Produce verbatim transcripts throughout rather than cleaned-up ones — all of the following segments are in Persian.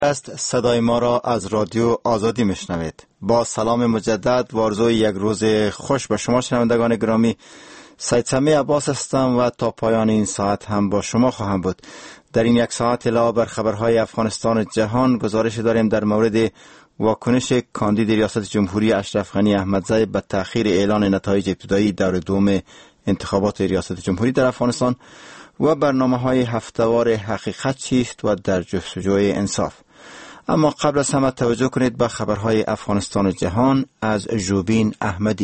است صدای ما را از رادیو آزادی میشنوید. با سلام مجدد و آرزوی یک روز خوش به شما شنوندگان گرامی. سید سمی عباس هستم و تا پایان این ساعت هم با شما خواهم بود. در این یک ساعت علاوه بر خبرهای افغانستان و جهان گزارش داریم در مورد واکنش کاندید ریاست جمهوری اشرف غنی احمدزی به تأخیر اعلان نتایج ابتدایی دور دوم انتخابات ریاست جمهوری در افغانستان و برنامه‌های هفته‌وار حقیقت چیست و در جستجوی انصاف. اما قبل از همه توجه کنید به خبرهای افغانستان و جهان از ژوبین احمدی.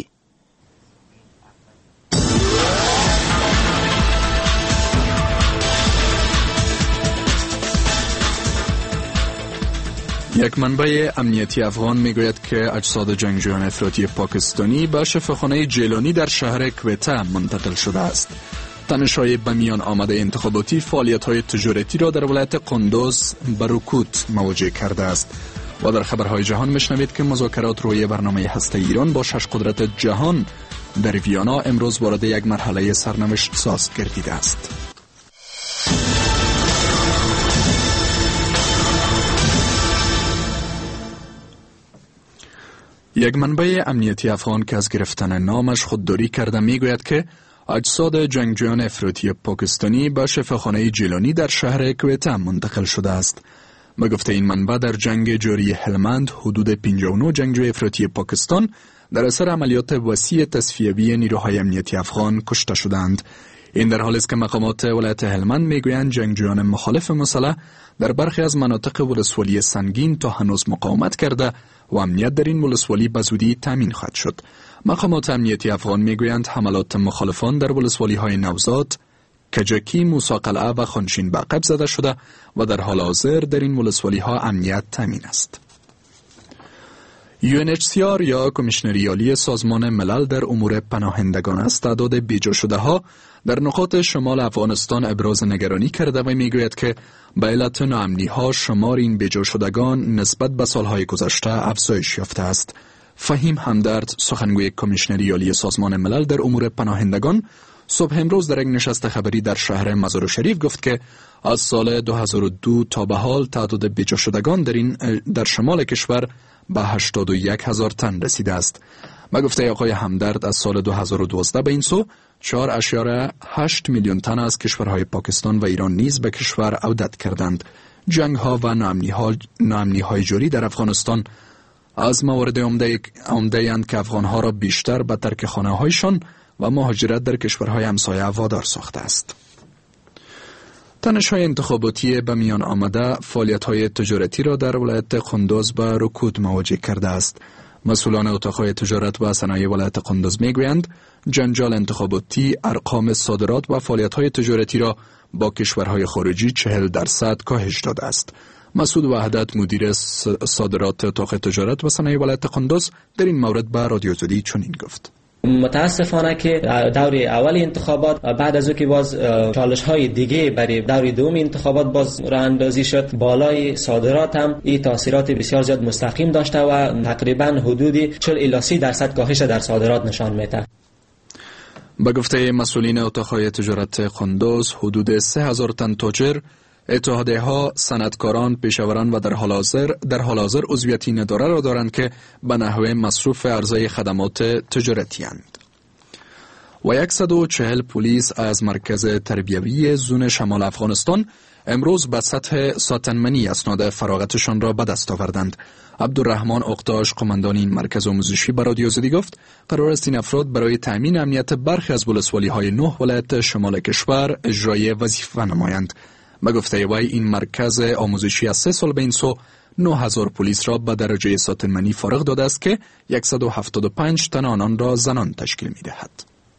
یک منبع امنیتی افغان میگوید که اجساد جنگجویان افراطی پاکستانی به شفاخانه جیلانی در شهر کویته منتقل شده است. تنش‌های به میان آمده انتخاباتی فعالیت‌های تجارتی را در ولایت قندوز به رکود مواجه کرده است. و در خبرهای جهان میشنوید که مذاکرات روی برنامه هسته ایران با شش قدرت جهان در ویانا امروز وارد یک مرحله سرنوشت ساز گردیده است. یک منبع امنیتی افغان که از گرفتن نامش خودداری کرده میگوید که اجساد جنگجویان افراطی پاکستانی به شفاخانه جیلانی در شهر کویته منتقل شده است. به گفته این منبع در جنگ جاری هلمند حدود پنجاه و نه جنگجوی افراطی پاکستان در اثر عملیات وسیع تصفیه‌ای نیروهای امنیتی افغان کشته شدند. این در حالی است که مقامات ولایت هلمند میگویند جنگجویان مخالف مسلح در برخی از مناطق ولسوالی سنگین تا هنوز مقاومت کرده و امنیت در این ولسوالی به زودی تامین خواهد شد. مقامات امنیتی افغان میگویند حملات مخالفان در ولسوالی های نوزاد، کجکی، موسی قلعه و خانشین به عقب زده شده و در حال حاضر در این ولسوالی ها امنیت تامین است. یو ان اچ سی آر یا کمیشنری عالی سازمان ملل در امور پناهندگان است تعداد بیجا شده ها در نقاط شمال افغانستان ابراز نگرانی کرده و میگوید که به علت ناامنی ها شمار این بیجا شدگان نسبت به سالهای گذشته افزایش یافته است. فهیم همدرد سخنگوی کمیشنری عالی سازمان ملل در امور پناهندگان صبح امروز در یک نشست خبری در شهر مزار شریف گفت که از سال دو هزار و دو تا به حال تعداد بیجا شدگان در این در شمال کشور به هشتاد و یک هزار تن رسیده است. به گفته آقای همدرد از سال دو هزار و دوازده به این سو چهار اشاره هشت میلیون تن از کشورهای پاکستان و ایران نیز به کشور عودت کردند. جنگ ها و ناامنی های جاری در افغانستان از موارد عمده اند که افغان ها را بیشتر به ترک خانه هایشان و مهاجرت در کشورهای همسایه وادار ساخته است. تنش‌های انتخاباتی به میان آمده فعالیت‌های تجارتی را در ولایت قندوز به رکود مواجه کرده است. مسئولان اتاق‌های تجارت و صنایع ولایت قندوز می‌گویند جنجال انتخاباتی ارقام صادرات و فعالیت‌های تجارتی را با کشورهای خارجی چهل درصد کاهش داده است. مسعود وحدت مدیر صادرات اتاق تجارت و صنایع ولایت قندوز در این مورد به رادیو آزادی چنین گفت: متاسفانه که دور اول انتخابات بعد از او که باز چالش های دیگه برای دور دوم انتخابات باز راه اندازی شد، بالای صادرات هم این تاثیرات بسیار زیاد مستقیم داشته و تقریبا حدود چهل الی سی درصد کاهش در صادرات نشان میده. به گفته مسئولین اتاق‌های تجارت قندوز حدود سه هزار تن تاجر، اتحادیه ها، صنعتکاران، پیشوران و در حال حاضر در حال حاضر عضویت این اداره را دارند که به نحو مصروف عرضه خدمات تجارتی اند. و صد و چهل پلیس از مرکز تربیوی زون شمال افغانستان امروز به سطح ساتنمنی اسناد فراغتشان را به دست آوردند. عبدالرحمن اقتاش قماندان این مرکز آموزشی به رادیو آزادی گفت قرار است این افراد برای تأمین امنیت برخی از ولسوالی های نه ولایت شمال کشور اجرای وظیفه نمایند. به گفته وی این مرکز آموزشی از سه سال به این سو نه هزار پلیس را به درجه ساتنمنی فارغ داده است که صد و هفتاد و پنج تن آنان را زنان تشکیل می دهد.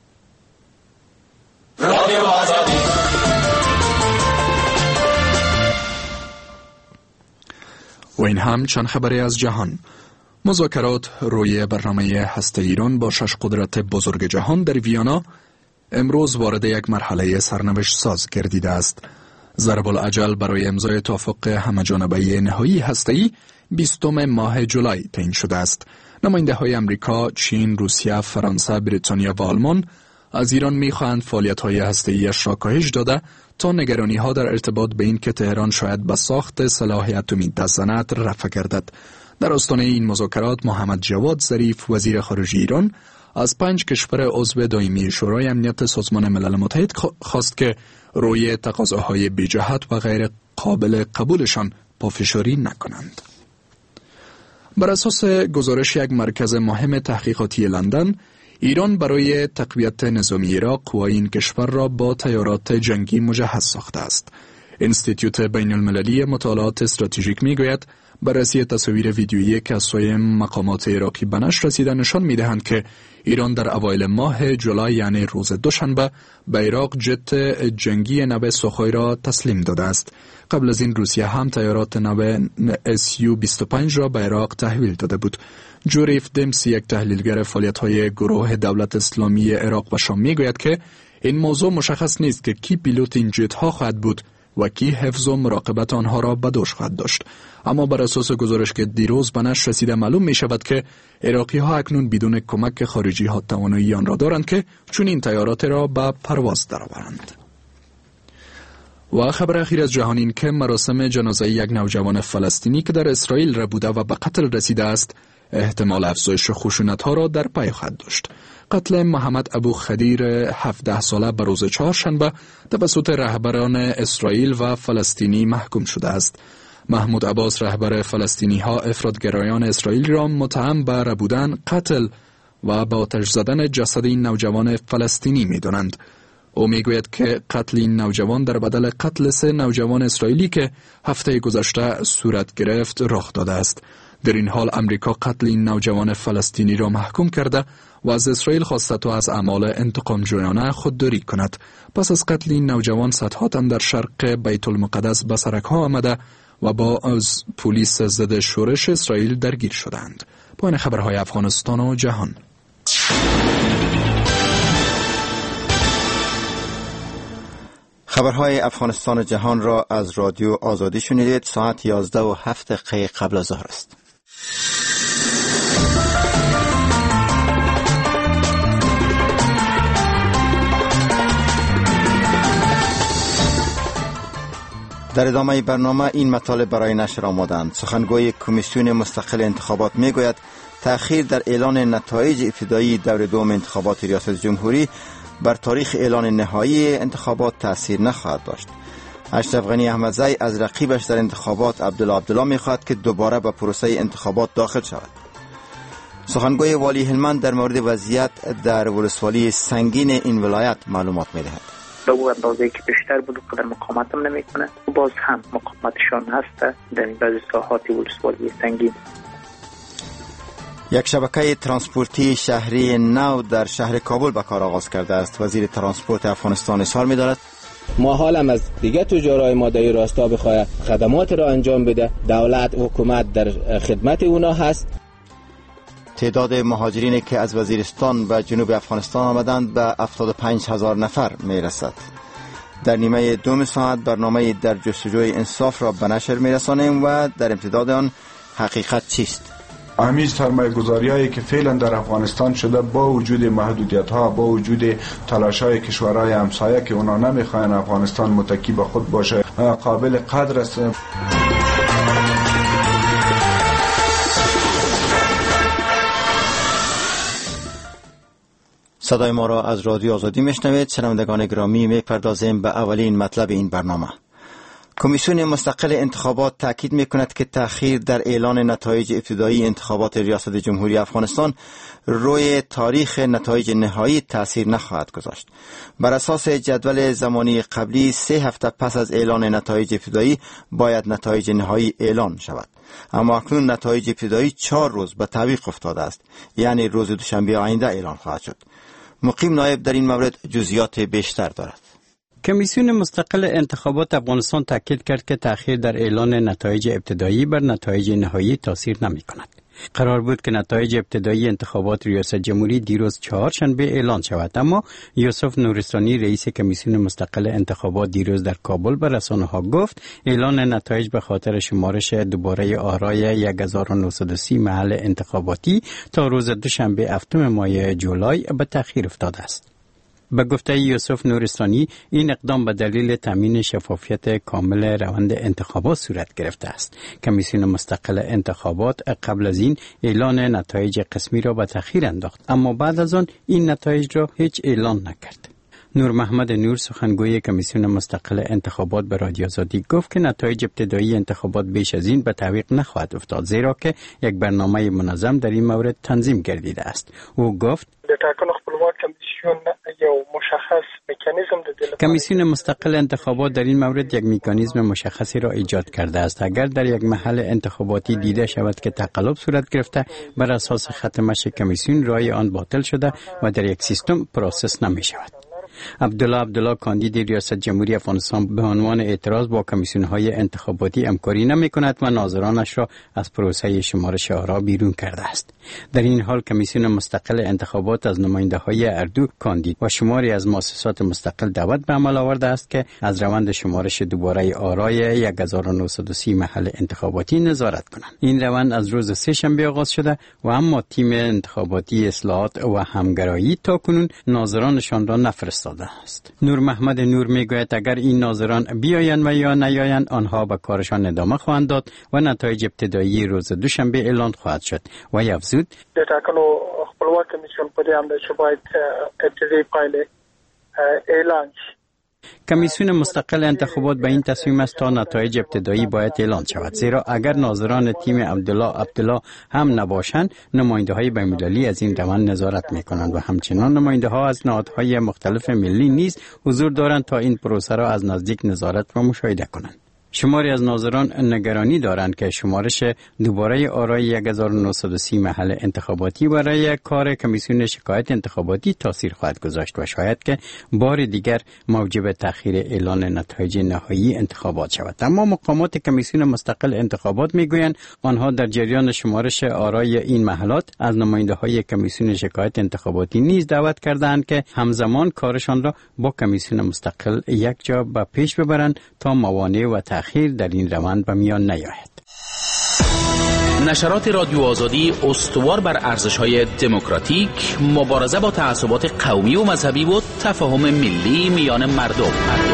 و این هم چند خبری از جهان. مذاکرات روی برنامه هسته ایران با شش قدرت بزرگ جهان در ویانا امروز وارد یک مرحله سرنوشت ساز گردیده است. ضرب الاجل برای امضای توافق همه‌جانبه نهایی هسته‌ای بیستم ماه جولای تعیین شده است. نماینده‌های امریکا، چین، روسیه، فرانسه، بریتانیا و آلمان از ایران می‌خواهند فعالیت‌های هسته‌ای‌اش را کاهش داده تا نگرانی ها در ارتباط به این که تهران شاید به ساخت سلاح اتمی دست زند رفع گردد. در آستانه این مذاکرات محمد جواد ظریف وزیر خارجه ایران از پنج کشور عضو دائمی شورای امنیت سازمان ملل متحد خواست که روی تقاضاهای بی‌جهت و غیر قابل قبولشان پافشاری نکنند. بر اساس گزارش یک مرکز مهم تحقیقاتی لندن، ایران برای تقویت نظامی عراق قوای این کشور را با طیارات جنگی مجهز ساخته است. انستیتوت بین المللی مطالعات استراتژیک میگوید بررسی تصاویر ویدیویی که از سوی مقامات عراقی به نشر رسیده نشان میدهند که ایران در اوایل ماه جولای یعنی روز دوشنبه به عراق جت جنگی نو سوخوی را تسلیم داده است. قبل از این روسیه هم طیارات نو اس یو بیست و پنج را به عراق تحویل داده بود. جوریف دمسی، یک تحلیلگر فعالیت‌های گروه دولت اسلامی عراق و شام میگوید که این موضوع مشخص نیست که کی پیلوت این جت ها خواهد بود و کی حفظ و مراقبت آنها را به دوش خواهد داشت. اما بر اساس گزارش که دیروز به نشر رسیده معلوم می شود که عراقی ها اکنون بدون کمک خارجی ها توانایی آن را دارند که چون این طیارات را به پرواز درآورند. و خبر اخیر از جهان این که مراسم جنازه یک نوجوان فلسطینی که در اسرائیل را بوده و به قتل رسیده است احتمال افزایش خشونت ها را در پی خواهد داشت. قتل محمد ابو خدیر هفده ساله به روز چهارشنبه توسط رهبران اسرائیل و فلسطینی محکوم شده است. محمود عباس، رهبر فلسطینی ها، افراطگرایان اسرائیل را متهم به ربودن، قتل و به آتش زدن جسد این نوجوان فلسطینی می دانند. او می گوید که قتل این نوجوان در بدل قتل سه نوجوان اسرائیلی که هفته گذشته صورت گرفت رخ داده است. در این حال امریکا قتل این نوجوان فلسطینی را محکوم کرده و از اسرائیل خواسته تا از اعمال انتقام جویانه خودداری کند. پس از قتل این نوجوان صدها تن در شرق بیت المقدس به سرک ها آمده و با از پلیس ضد شورش اسرائیل درگیر شدند. پایان خبرهای افغانستان و جهان. خبرهای افغانستان و جهان را از رادیو آزادی شنیدید. ساعت یازده و هفت دقیقه قبل از ظهر است. در ادامه برنامه این مطالب برای نشر آمدند. سخنگوی کمیسیون مستقل انتخابات میگوید تأخیر در اعلان نتایج ابتدایی دور دوم انتخابات ریاست جمهوری بر تاریخ اعلان نهایی انتخابات تأثیر نخواهد داشت. اشرف غنی احمدزی از رقیبش در انتخابات عبدالله عبدالله میخواهد که دوباره به پروسه انتخابات داخل شود. سخنگوی والی هلمند در مورد وضعیت در ولسوالی سنگین این ولایت معلومات میدهد. به او اندازه که بیشتر بود قدر مقاومت هم نمیکنه، باز هم مقاومتشان هست در این بعضی ساحات ولسوالی سنگین. یک شبکه ترانسپورتی شهری نو در شهر کابل به کار آغاز کرده است. وزیر ترانسپورت افغانستان اظهار می‌دارد ما حالم از دیگه تجارای ماده‌ای راستا بخواه خدمات را انجام بده، دولت و حکومت در خدمت اونا هست. تعداد مهاجرینی که از وزیرستان به جنوب افغانستان آمدند به هفتاد و پنج هزار نفر میرسد. در نیمه دوم ساعت برنامه در جستجوی انصاف را به نشر میرسانیم و در امتداد آن حقیقت چیست؟ اهمیز سرمایه گذاری هایی که فعلا در افغانستان شده با وجود محدودیت ها، با وجود تلاش های کشورهای همسایه که اونا نمیخواین افغانستان متکی به خود باشه، قابل قدر است. صدای ما را از رادیو آزادی میشنوید. شنوندگان گرامی، میپردازیم به اولین مطلب این برنامه. کمیسیون مستقل انتخابات تاکید میکند که تأخیر در اعلان نتایج ابتدایی انتخابات ریاست جمهوری افغانستان روی تاریخ نتایج نهایی تأثیر نخواهد گذاشت. بر اساس جدول زمانی قبلی سه هفته پس از اعلان نتایج ابتدایی باید نتایج نهایی اعلان شود، اما اکنون نتایج ابتدایی چهار روز به تعویق افتاده است، یعنی روز دوشنبه آینده اعلان خواهد شد. مقیم نایب در این مورد جزئیات بیشتر دارد. کمیسیون مستقل انتخابات افغانستان تاکید کرد که تأخیر در اعلان نتایج ابتدایی بر نتایج نهایی تاثیر نمی کند. قرار بود که نتایج ابتدایی انتخابات ریاست جمهوری دیروز چهارشنبه اعلان شود، اما یوسف نورستانی رئیس کمیسیون مستقل انتخابات دیروز در کابل به رسانه‌ها گفت اعلان نتایج به خاطر شمارش دوباره آرای یک هزار و نهصد و سی محل انتخاباتی تا روز دوشنبه هفتم ماه جولای به تأخیر افتاده است. به گفته یوسف نورستانی این اقدام به دلیل تامین شفافیت کامل روند انتخابات صورت گرفته است. کمیسیون مستقل انتخابات قبل از این اعلان نتایج قسمی را به تأخیر انداخت، اما بعد از آن این نتایج را هیچ اعلان نکرد. نور محمد نور سخنگوی کمیسیون مستقل انتخابات به رادیو آزادی گفت که نتایج ابتدایی انتخابات بیش از این به تعویق نخواهد افتاد، زیرا که یک برنامه منظم در این مورد تنظیم گردیده است. او گفت کمیسیون مشخص مکانیزم در این مورد یک مکانیزم مشخصی را ایجاد کرده است. اگر در یک محل انتخاباتی دیده شود که تقلب صورت گرفته، بر اساس ختمش کمیسیون رای آن باطل شده و در یک سیستم پروسس نمی شود. عبدالله عبدالله کاندید ریاست جمهوری افغانستان به عنوان اعتراض با کمیسیون‌های انتخاباتی همکاری نمی‌کند و ناظرانش را از پروسه شمارش آرا بیرون کرده است. در این حال کمیسیون مستقل انتخابات از نماینده‌های اردو کاندید و شماری از مؤسسات مستقل دعوت به عمل آورده است که از روند شمارش دوباره آرای یک هزار و نهصد و سی محل انتخاباتی نظارت کنند. این روند از روز سه شنبه آغاز شده و اما تیم انتخاباتی اصلاحات و همگرایی تاکنون ناظرانشان را نفرستاده است. نور محمد نور میگوید اگر این ناظران بیایند و یا نیایند آنها به کارشان ادامه خواهند داد و نتایج ابتدایی روز دوشنبه اعلان خواهد شد. و افزود د ټاکنو خپلواک کمیسیون په دې هم د چې باید ابتدایي پایلې اعلان شي. کمیسیون مستقل انتخابات به این تصمیم است تا نتایج ابتدایی باید اعلان شود، زیرا اگر ناظران تیم عبدالله عبدالله هم نباشند نماینده‌های بین‌المللی از این روند نظارت می‌کنند و همچنان نماینده‌ها از نهادهای مختلف ملی نیز حضور دارند تا این پروسه را از نزدیک نظارت و مشاهده کنند. شماری از ناظران نگرانی دارند که شمارش دوباره آرای یک هزار و نهصد و سی محل انتخاباتی برای کار کمیسیون شکایت انتخاباتی تاثیر خواهد گذاشت و شاید که بار دیگر موجب تأخیر اعلان نتایج نهایی انتخابات شود. اما مقامات کمیسیون مستقل انتخابات میگویند آنها در جریان شمارش آرای این محلات از نماینده‌های کمیسیون شکایت انتخاباتی نیز دعوت کردند که همزمان کارشان را با کمیسیون مستقل یک جا به پیش ببرند تا موانع و تأخیر در این روند به میان نیاید. نشرات رادیو آزادی استوار بر ارزش‌های دموکراتیک، مبارزه با تعصبات قومی و مذهبی و تفاهم ملی میان مردم.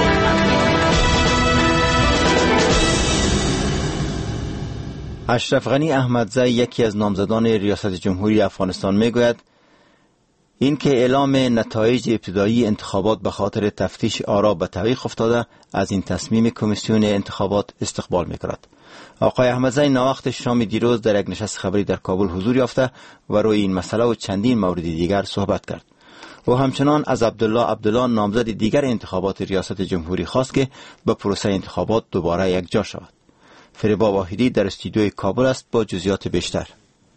اشرف غنی احمدزی یکی از نامزدان ریاست جمهوری افغانستان میگوید اینکه اعلام نتایج ابتدایی انتخابات به خاطر تفتیش آرا به تعویق افتاده، از این تصمیم کمیسیون انتخابات استقبال می‌کند. آقای احمدزی ناوقت شام دیروز در یک نشست خبری در کابل حضور یافته و روی این مسئله و چندین مورد دیگر صحبت کرد. او همچنان از عبدالله عبدالله نامزد دیگر انتخابات ریاست جمهوری خواست که به پروسه انتخابات دوباره یک جا شود. فریبا واحدی در استودیوی کابل است با جزئیات بیشتر.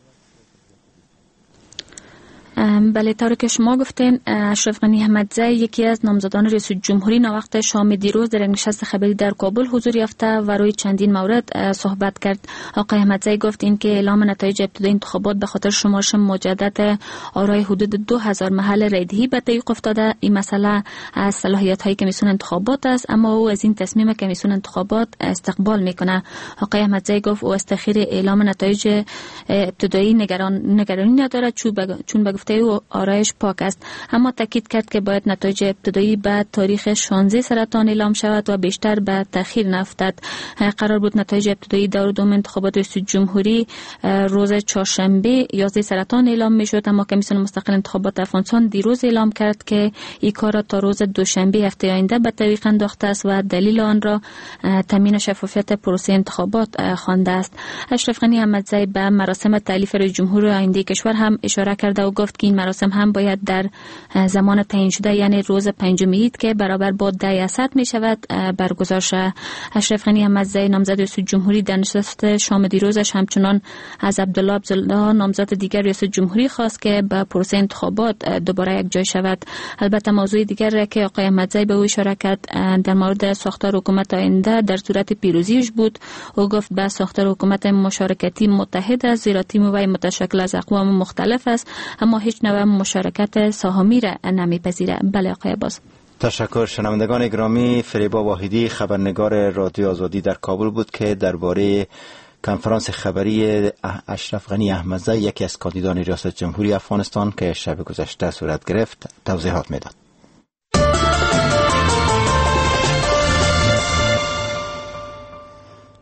بله، طور که شما گفتین اشرف غنی احمدزی یکی از نامزدان رئیس جمهوری ناوقت شام دیروز در نشست خبری در کابل حضور یافته و روی چندین مورد صحبت کرد. آقای احمدزی گفت این که اعلام نتایج ابتدایی انتخابات به خاطر شمارش مجدد آرای حدود دو هزار محل رایدهی به تعویق افتاده. این مسئله از صلاحیت های کمیسیون انتخابات است، اما او از این تصمیم کمیسیون انتخابات استقبال میکنه. آقای احمدزی گفت او از تأخیر اعلام نتایج ابتدایی نگران نگرانی ندارد چون به او آرایش پاک است، اما تاکید کرد که باید نتایج ابتدایی بعد تاریخ شانزده سرطان اعلام شود و بیشتر به تأخیر نیفتد. قرار بود نتایج ابتدایی دور دوم انتخابات رئیس جمهوری روز چهارشنبه یازده سرطان اعلام میشد، اما کمیسیون مستقل انتخابات افغانستان دیروز اعلام کرد که این کار را تا روز دوشنبه هفته آینده به تعویق انداخته است و دلیل آن را تامین شفافیت پروسه انتخابات خوانده است. اشرف غنی احمدزی به مراسم تألیف رئیس جمهور آینده کشور هم اشاره کرده و گفت که این مراسم هم باید در زمان تعیین شده یعنی روز پنجم عید که برابر با ده اسد می شود برگزار شود. اشرف غنی احمدزی نامزد رئیس جمهوری در نشست شام دیروزش همچنان از عبدالله عبدالله نامزد دیگر رئیس جمهوری خواست که به پروسه انتخابات دوباره یک جای شود. البته موضوع دیگر که آقای احمدزی به او اشاره کرد در مورد ساختار حکومت آینده در صورت پیروزیش بود. او گفت به ساختار حکومت مشارکتی متحد است، زیرا تیم وی متشکل از اقوام مختلف است، اما هیچ نوع مشارکت سهامی را نمیپذیره. بله آقای باز. تشکر. شنوندگان گرامی، فریبا واحدی خبرنگار رادیو آزادی در کابل بود که درباره کنفرانس خبری اشرف غنی احمدزی یکی از کاندیدان ریاست جمهوری افغانستان که شب گذشته صورت گرفت توضیحات میداد.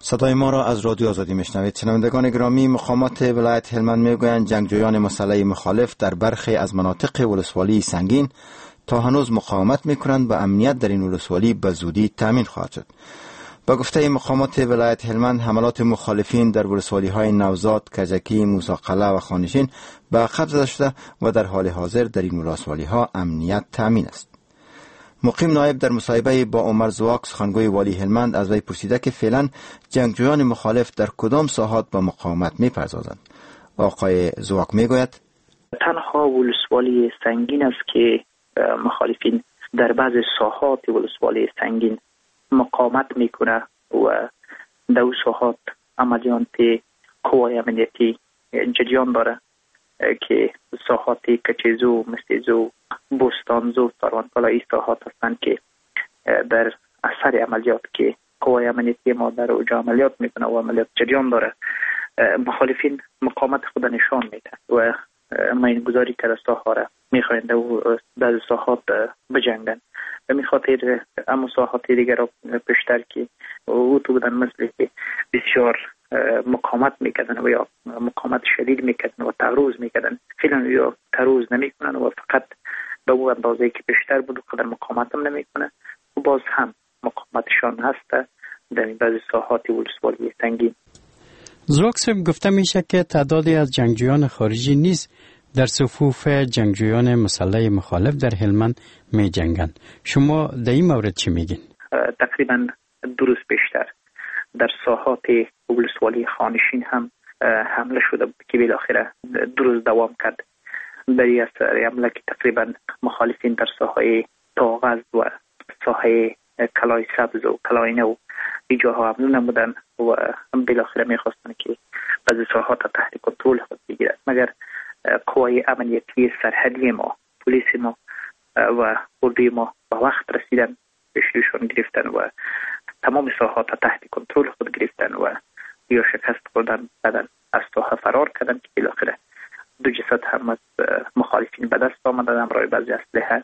صدای ما را از رادیو آزادی میشنوید. شنوندگان گرامی، مقامات ولایت هلمند میگویند جنگجویان مسلح مخالف در برخی از مناطق ولسوالی سنگین تا هنوز مقاومت میکنند و امنیت در این ولسوالی به زودی تامین خواهد شد. با گفته مقامات ولایت هلمند، حملات مخالفین در ولسوالی های نوزاد، کجکی، موسی-قلعه و خانشین به عقب زده شده و در حال حاضر در این ولسوالی ها امنیت تامین است. مقیم نایب در مصاحبه با عمر زواک، سخنگوی والی هلمند، از وی پرسیده که فعلا جنگجویان مخالف در کدام ساحات به مقاومت میپردازند. آقای زواک میگوید تنها ولسوالی سنگین است که مخالفین در بعض ساحات ولسوالی سنگین مقاومت میکنه و در ساحات عملیات قوای امنیتی جریان داره که ساحات کچیزو، مستیزو، بوستانزو، ساروانپالا این ساحات هستند که در اثر عملیات که قوای امنیتی ما در اوجا عملیات میکنه و عملیات جریان داره، مخالفین مقاومت خود نشان میده و ماین گذاری کرده ساحا را میخواهند و در ساحات بجنگن و میخاطر اما ساحات دیگر را پیشتر که او تو بودن مثل که بسیار مقاومت میکردن و یا مقاومت شدید میکردن و تعرض میکردن، فعلا یا تعرض نمیکنن و فقط به اون اندازه که بیشتر بود قدر مقاومت هم نمیکنه و باز هم مقاومتشان هست در بعضی ساحات ولسوالی سنگین. زواک صاحب، گفته میشه که تعدادی از جنگجویان خارجی نیز در صفوف جنگجویان مسلح مخالف در هلمند می جنگند. شما در این مورد چی میگین؟ تقریبا دو روز پیشتر در ساحات ولسوالی خانشین هم حمله شده بود که بالاخره دو روز دوام کرد. در این اثر حمله که تقریبا مخالفین در ساحه تاغز و ساحه کلای سبز و کلای نو ایجاها حمله نمودن و بالاخره میخواستن که بعضی ساحات تحت کنترل خود بگیرد، مگر قوای امنیتی سرحدی ما، پلیس ما و اردوی ما با وقت رسیدن، پیشرویشون گرفتن و تمام ساحات تحت کنترل خود گرفتن و یا شکست خوردن، بعدن از ساحه فرار کردن که بالاخره دو جسد هم از مخالفین به دست آمدن همراه بعضی اسلحه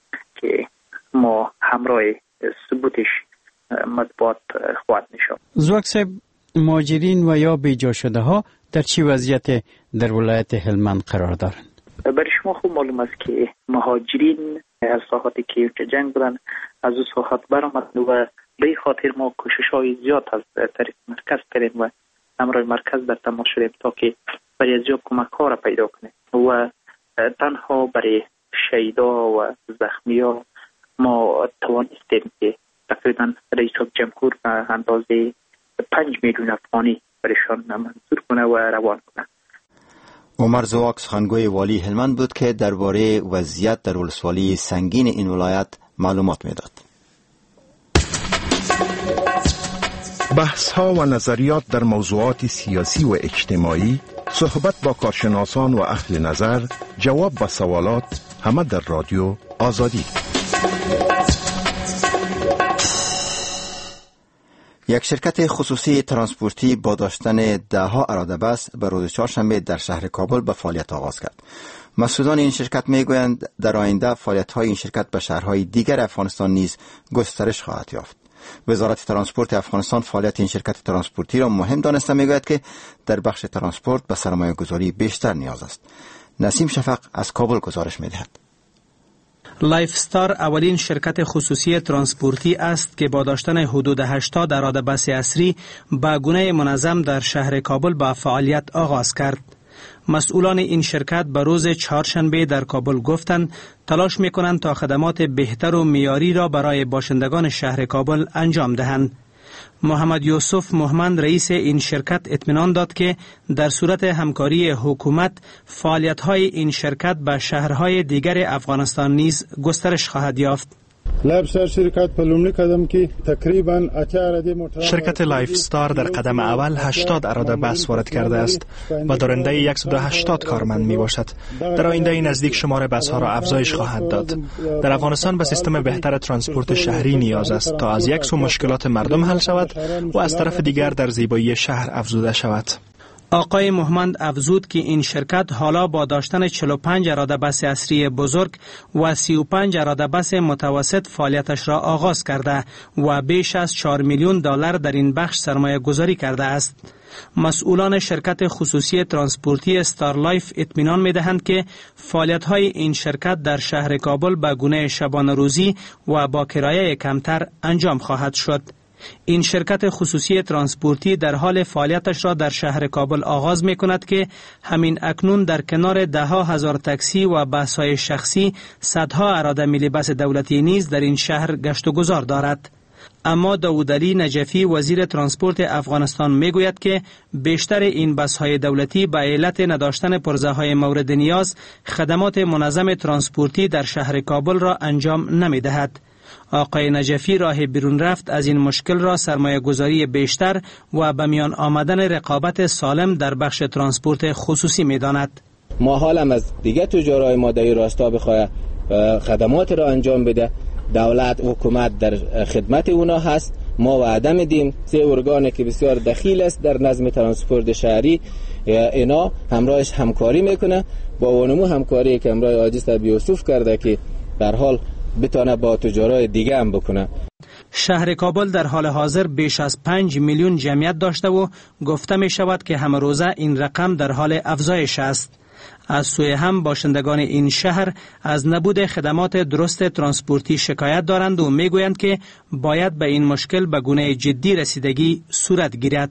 که ما همراه ثبوتش مطبوعات خواهد نشد. زواک صاحب، مهاجرین و یا بیجا شده ها در چی وضعیت در ولایت هلمند قرار دارند؟ برای شما خوب معلوم است که مهاجرین از ساحاتی که جنگ بودن از او ساحات برآمدند و به خاطر ما کوشش های زیاد از طریق مرکز کردیم و همراه مرکز در تماس شدیم تا که برای از زیاد کمک ها را پیدا کنیم و تنها برای شهیدا و زخمی ها ما توانستیم که تقریبا رئیس جمهور به اندازه پنج میلیون افغانی برایشان منظور کنه و روان کنه. عمر زواک، سخنگوی والی هلمند بود که درباره وضعیت در ولسوالی سنگین این ولایت معلومات میداد. بحث ها و نظریات در موضوعات سیاسی و اجتماعی، صحبت با کارشناسان و اهل نظر، جواب به سوالات، همه در رادیو آزادی. یک شرکت خصوصی ترانسپورتی با داشتن دهها اراده بس به روز چهارشنبه در شهر کابل به فعالیت آغاز کرد. مسئولان این شرکت میگویند در آینده فعالیت‌های این شرکت به شهرهای دیگر افغانستان نیز گسترش خواهد یافت. وزارت ترانسپورت افغانستان فعالیت این شرکت ترانسپورتی را مهم دانسته میگوید که در بخش ترانسپورت به سرمایه گذاری بیشتر نیاز است. نسیم شفق از کابل گزارش میدهد. لایف استار اولین شرکت خصوصی ترانسپورتی است که با داشتن حدود هشتاد اراده بس اصری با گونه منظم در شهر کابل با فعالیت آغاز کرد. مسئولان این شرکت به روز چهارشنبه در کابل گفتند تلاش می‌کنند تا خدمات بهتر و معیاری را برای باشندگان شهر کابل انجام دهند. محمد یوسف محمد رئیس این شرکت اطمینان داد که در صورت همکاری حکومت فعالیت‌های این شرکت به شهرهای دیگر افغانستان نیز گسترش خواهد یافت. شرکت لایف استار در قدم اول هشتاد اراده بس وارد کرده است و دارنده صد و هشتاد کارمند می باشد. در آینده نزدیک شمار بس ها را افزایش خواهد داد. در افغانستان به سیستم بهتر ترانسپورت شهری نیاز است تا از یک سو مشکلات مردم حل شود و از طرف دیگر در زیبایی شهر افزوده شود. آقای محمد افزود که این شرکت حالا با داشتن چهل و پنج اراده بس عصری بزرگ و سی و پنج اراده بس متوسط فعالیتش را آغاز کرده و بیش از چهار میلیون دلار در این بخش سرمایه گذاری کرده است. مسئولان شرکت خصوصی ترانسپورتی استارلایف اطمینان می دهند که فعالیت های این شرکت در شهر کابل به گونه شبانه روزی و با کرایه کمتر انجام خواهد شد. این شرکت خصوصی ترانسپورتی در حال فعالیتش را در شهر کابل آغاز می کند که همین اکنون در کنار ده ها هزار تاکسی و بس های شخصی صدها اراده ملی بس دولتی نیز در این شهر گشت و گذار دارد. اما داود علی نجفی وزیر ترانسپورت افغانستان می گوید که بیشتر این بس های دولتی به علت نداشتن پرزه های مورد نیاز خدمات منظم ترانسپورتی در شهر کابل را انجام نمی دهد. آقای نجفی راه بیرون رفت از این مشکل را سرمایه گذاری بیشتر و به میان آمدن رقابت سالم در بخش ترانسپورت خصوصی می داند. ما حالم از دیگه تجارای ماده‌ای راستا بخواه خدمات را انجام بده، دولت و حکومت در خدمت اونا هست. ما وعده میدیم سه ارگانی که بسیار دخیل است در نظم ترانسپورت شهری اینا همراهش همکاری میکنه با اونمو همکاری که همراه عاجز بیوسف کرده که در حال بتونه با تجارای دیگه هم بکنه. شهر کابل در حال حاضر بیش از پنج میلیون جمعیت داشته و گفته می شود که همه روزه این رقم در حال افزایش است. از سوی هم باشندگان این شهر از نبود خدمات درست ترانسپورتی شکایت دارند و می گویند که باید به این مشکل به گونه جدی رسیدگی صورت گیرد.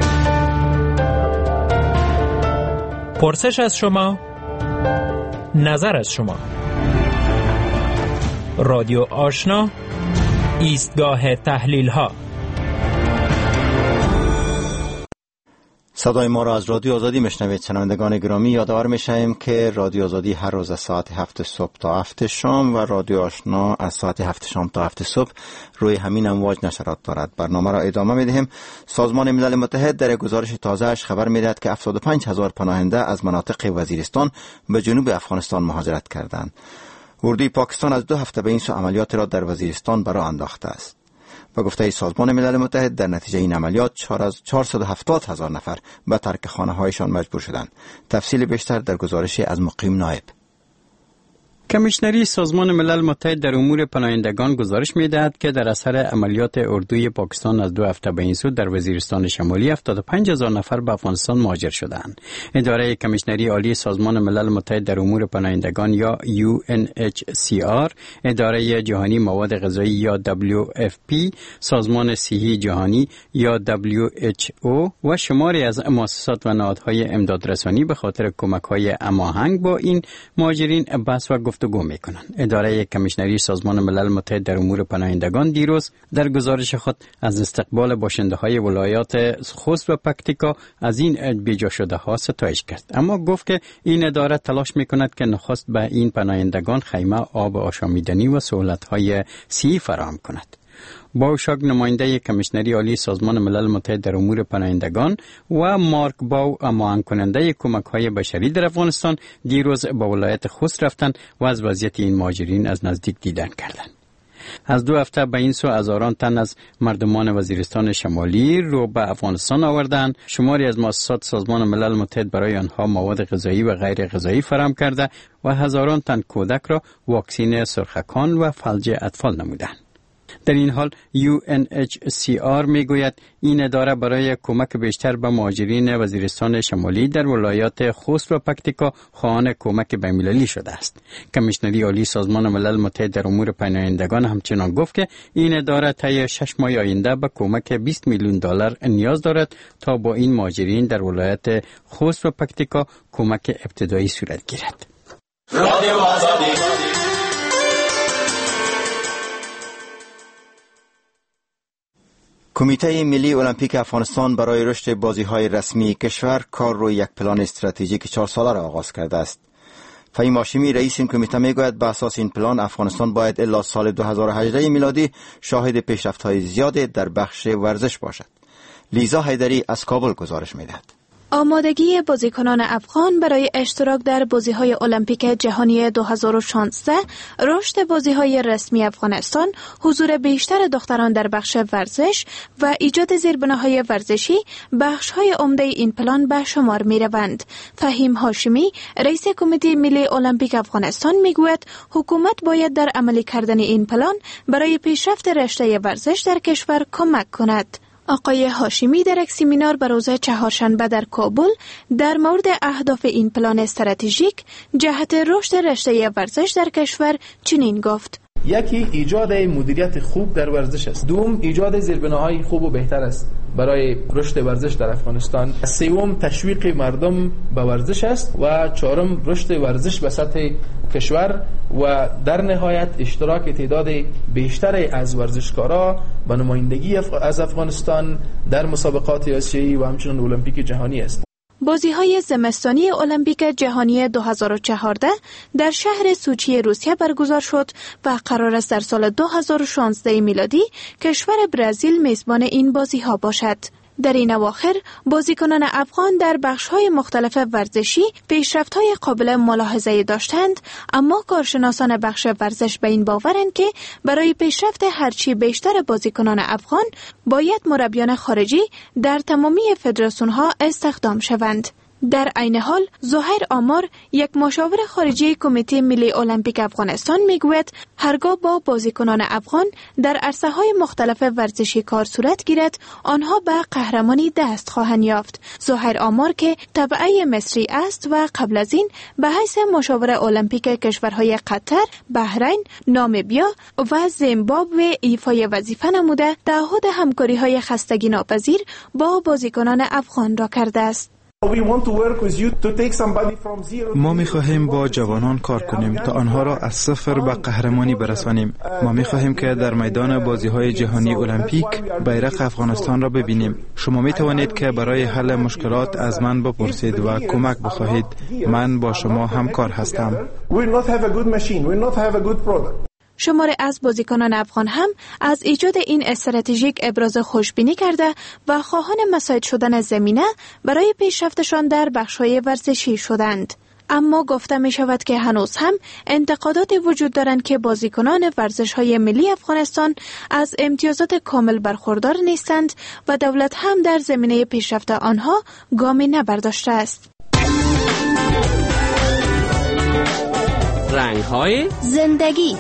پرسش از شما، نظر از شما. رادیو آشنا، ایستگاه تحلیل ها. صدای ما را از رادیو آزادی میشنوید. شنوندگان گرامی، یادآور میشیم که رادیو آزادی هر روز از ساعت هفت صبح تا هفت شام و رادیو آشنا از ساعت هفت شام تا هفت صبح روی همین امواج نشرات دارد. برنامه را ادامه میدهیم. سازمان ملل متحد در گزارش تازه‌اش خبر میدهد که هفتاد و پنج هزار پناهنده از مناطق وزیرستان به جنوب افغانستان مهاجرت کردند. اردوی پاکستان از دو هفته به این سو عملیات را در وزیرستان برا انداخته است. به گفته سازمان ملل متحد در نتیجه این عملیات چهارصد و هفتاد هزار نفر به ترک خانه هایشان مجبور شدند. تفصیل بیشتر در گزارش از مقیم نایب. کمیشنری سازمان ملل متحد در امور پناهندگان گزارش می‌دهد که در اثر عملیات اردوی پاکستان از دو هفته به این سو در وزیرستان شمالی هفتاد و پنج هزار نفر به افغانستان مهاجر شدند. اداره کمیشنری عالی سازمان ملل متحد در امور پناهندگان یا یو ان اچ سی آر، اداره جهانی مواد غذایی یا دبلیو اف پی، سازمان صحی جهانی یا دبلیو اچ او و شماری از مؤسسات و نهادهای امدادرسانی به خاطر کمک‌های هماهنگ با این مهاجرین بحث و گفتگو میکنند. اداره کمیشنری سازمان ملل متحد در امور پناهندگان دیروز در گزارش خود از استقبال باشنده های ولایات خوست و پکتیکا از این بیجا شده ها ستایش کرد، اما گفت که این اداره تلاش میکند که نخست به این پناهندگان خیمه، آب آشامیدنی و سهولت های صحی فراهم کند. باوشاگ، نماینده کمیشنری عالی سازمان ملل متحد در امور پناهندگان، و مارک باو، هماهنگ کننده کمک‌های بشری در افغانستان، دیروز به ولایت خوست رفتند و از وضعیت این مهاجرین از نزدیک دیدن کردند. از دو هفته به این سو هزاران تن از مردمان وزیرستان شمالی رو به افغانستان آوردند. شماری از مؤسسات سازمان ملل متحد برای آنها مواد غذایی و غیر غذایی فراهم کرده و هزاران تن کودک را واکسین سرخکان و فلج اطفال نمودند. در این حال یو ان اچ سی آر می گوید این اداره برای کمک بیشتر به مهاجرین وزیرستان شمالی در ولایات خوست و پکتیکا خواهان کمک بین‌المللی شده است. کمیشنری عالی سازمان ملل متحد در امور پناهندگان همچنان گفت که این اداره طی شش ماه آینده به کمک بیست میلیون دلار نیاز دارد تا با این مهاجرین در ولایات خوست و پکتیکا کمک ابتدایی صورت گیرد. رادیو آزادی. کمیته ملی المپیک افغانستان برای رشد بازی‌های رسمی کشور کار روی یک پلان استراتژیک چهار ساله را آغاز کرده است. فهیم هاشمی رئیس این کمیته میگوید به اساس این پلان افغانستان باید الی سال دو هزار و هجده میلادی شاهد پیشرفت‌های زیاد در بخش ورزش باشد. لیزا حیدری از کابل گزارش می‌دهد. آمادگی بازیکنان افغان برای اشتراک در بازی‌های المپیک جهانی دو هزار و شانزده، رشد بازی‌های رسمی افغانستان، حضور بیشتر دختران در بخش ورزش و ایجاد زیربناهای ورزشی بخش‌های عمده این پلان به شمار می‌روند. فهیم هاشمی، رئیس کمیته ملی المپیک افغانستان میگوید حکومت باید در عملی کردن این پلان برای پیشرفت رشته ورزش در کشور کمک کند. آقای هاشمی در یک سمینار به روز چهارشنبه در کابل در مورد اهداف این پلان استراتژیک جهت رشد رشته ورزش در کشور چنین گفت: یکی ایجاد مدیریت خوب در ورزش است، دوم ایجاد زیربناهای خوب و بهتر است برای رشد ورزش در افغانستان، سوم تشویق مردم به ورزش است و چهارم رشد ورزش به سطح کشور و در نهایت اشتراک تعداد بیشتر از ورزشکارا و نمایندگی از افغانستان در مسابقات آسیایی و همچنین المپیک جهانی است. بازی‌های زمستانی المپیک جهانی دو هزار و چهارده در شهر سوچی روسیه برگزار شد و قرار است در سال دو هزار و شانزده میلادی کشور برزیل میزبان این بازی‌ها باشد. در این اواخر بازیکنان افغان در بخش‌های مختلف ورزشی پیشرفت‌های قابل ملاحظه داشتند، اما کارشناسان بخش ورزش به این باورند که برای پیشرفت هرچی بیشتر بازیکنان افغان باید مربیان خارجی در تمامی فدراسیون‌ها استخدام شوند. در عین حال زهیر آمار، یک مشاور خارجی کمیته ملی المپیک افغانستان میگوید هرگاه با بازیکنان افغان در عرصه‌های مختلف ورزشی کار صورت گیرد آنها به قهرمانی دست خواهند یافت. زهیر آمار که تبعه مصری است و قبل از این به حیث مشاور المپیک کشورهای قطر، بحرین، نامیبیا و زیمبابوه ایفای وظیفه نموده تعهد همکاری‌های خستگی ناپذیر با بازیکنان افغان را کرده است. ما می خواهیم با جوانان کار کنیم تا آنها را از صفر به قهرمانی برسانیم. ما می خواهیم که در میدان بازی‌های جهانی المپیک بیرق افغانستان را ببینیم. شما می توانید که برای حل مشکلات از من بپرسید و کمک بخواهید. من با شما همکار هستم. شماری از بازیکنان افغان هم از ایجاد این استراتژیک ابراز خوشبینی کرده و خواهان مساعد شدن زمینه برای پیشرفتشان در بخش‌های ورزشی شدند. اما گفته می شود که هنوز هم انتقاداتی وجود دارند که بازیکنان ورزش‌های ملی افغانستان از امتیازات کامل برخوردار نیستند و دولت هم در زمینه پیشرفت آنها گامی نبرداشته است. رنگ‌های زندگی.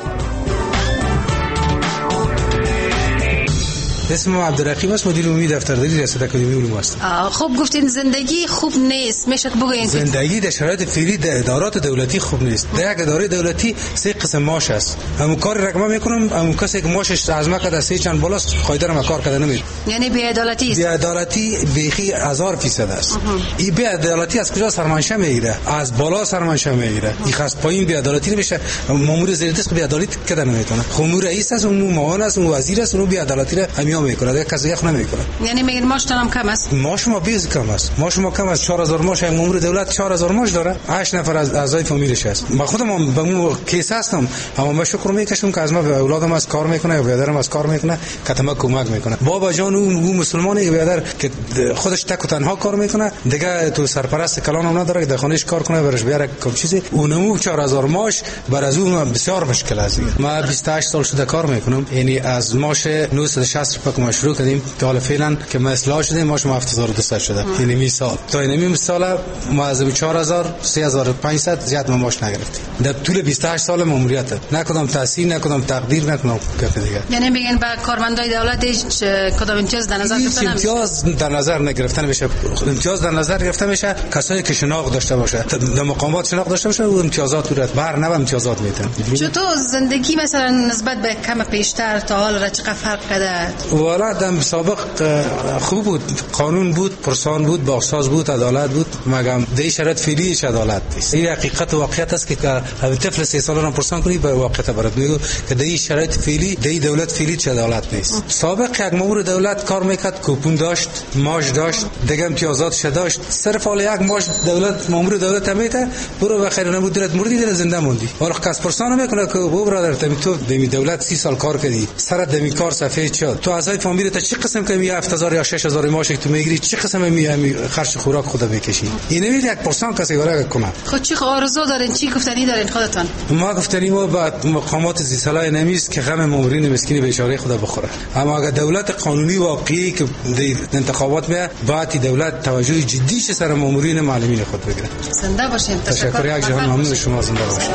اسمم عبدالرقیب است، مدیر عمومی دفترداری ریاست اکادمی علوم است. خب گفتین زندگی خوب نیست، میشه بگوین زندگی در شرایط فعلی در ادارات دولتی خوب نیست. در یک اداره دولتی سه قسم معاش است. همون کار رقم میکنم، همون کسی که معاشش از ما کده سه چند بالاست قاعده ما کار کرده نمیره. یعنی بی عدالتی است. بی عدالتی بیخی هزار درصد است. این بی عدالتی از کجا سرمنشه میگیره؟ از بالا سرمنشه میگیره. این خاص پایین بی عدالتی نمیشه. مامور زیر دست بی عدالتی کده نمیتونه. خمور رئیس است، اون معاون است، اون وزیر است، اون بی عدالتی را همیا میکنه. دیگه کسی یخ نمیکنه. یعنی میگن ماشتون هم کم است. ماش ما بیز کم است. ماش ما کم است. چهار هزار ماش مامور دولت چهار هزار ماش داره. هشت نفر از اعضای فامیلش است. ما خودم به اون کیس هستم، اما من شکر میکشم که از ما به اولادم از کار میکنه، برادرم از کار میکنه، کتما کمک میکنه. بابا جان اون اون مسلمانی برادر که خودش تک و تنها کار میکنه، دیگه تو سرپرست کلان هم نداره که در خانهش کار کنه، برش بیاره کم چیزی. اونمو چهار هزار ماش بر از اون بسیار مشکل است. ما بیست و هشت سال شده کار میکنم، یعنی از ماش نهصد و شصت روپیه شروع کردیم تا حالا فعلا که ما اصلاح شده ماش ما هفت هزار و دویست شده. یعنی مثال تا این مثال ما از چهار هزار سه هزار و پانصد زیاد ما ماش نگرفتیم در طول بیست و هشت سال ماموریت. نکدام تحصیل، نکدام تقدیر، نکدام کف دیگه. یعنی میگن با کارمندای دولت هیچ کدام امتیاز در نظر گرفته نمیشه. امتیاز در نظر نگرفته میشه. امتیاز در نظر گرفته میشه کسایی که شناخت داشته باشه، در مقامات شناخت داشته باشه و امتیازات رو بر نه امتیازات میتن. چطور زندگی مثلا نسبت به کم پیشتر تا حال را چقدر فرق کرده؟ والا در سابق خوب بود، قانون بود، پرسان بود، باغساز بود، عدالت بود، مگم در شرایط فعلی عدالت نیست. این حقیقت و واقعیت است که طفل سه ساله را پرسان کنی به واقعیت برات میگه که در شرایط فعلی در دولت فعلی عدالت نیست. سابق یک مامور دولت کار میکرد، کوپون داشت، ماش داشت، دیگه امتیازاتش داشت، صرف حال یک ماش دولت مامور دولت میته برو به خیر نبود درت مردی در زنده موندی. حالا کس پرسان میکنه که بو برادر تو در دولت سی سال کار کردی، سرت دمی کار سفید شد، تو از اعضای فامیل تا چه قسم که می هفت هزار یا شش هزار ماهش که تو میگیری چه قسم می خرج خوراک خود میکشی؟ این نمیاد یک پرسان کسی برای کنه. خود چی آرزو دارین؟ چی گفتنی دارین خودتان؟ ما گفتنی ما با مقامات زی صلاح نمیست که غم مامورین مسکین بیچاره خدا بخوره. اما اگر دولت قانونی واقعی که در انتخابات می باید دولت توجه جدی سر مامورین معلمین خود بگیره. زنده باشین. تشکر. یک جهان ممنون شما. زنده باشین.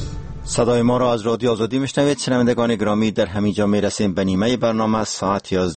صدای ما را از رادیو آزادی میشنوید. شنوندگان گرامی، در همینجا میرسیم به نیمه برنامه. ساعت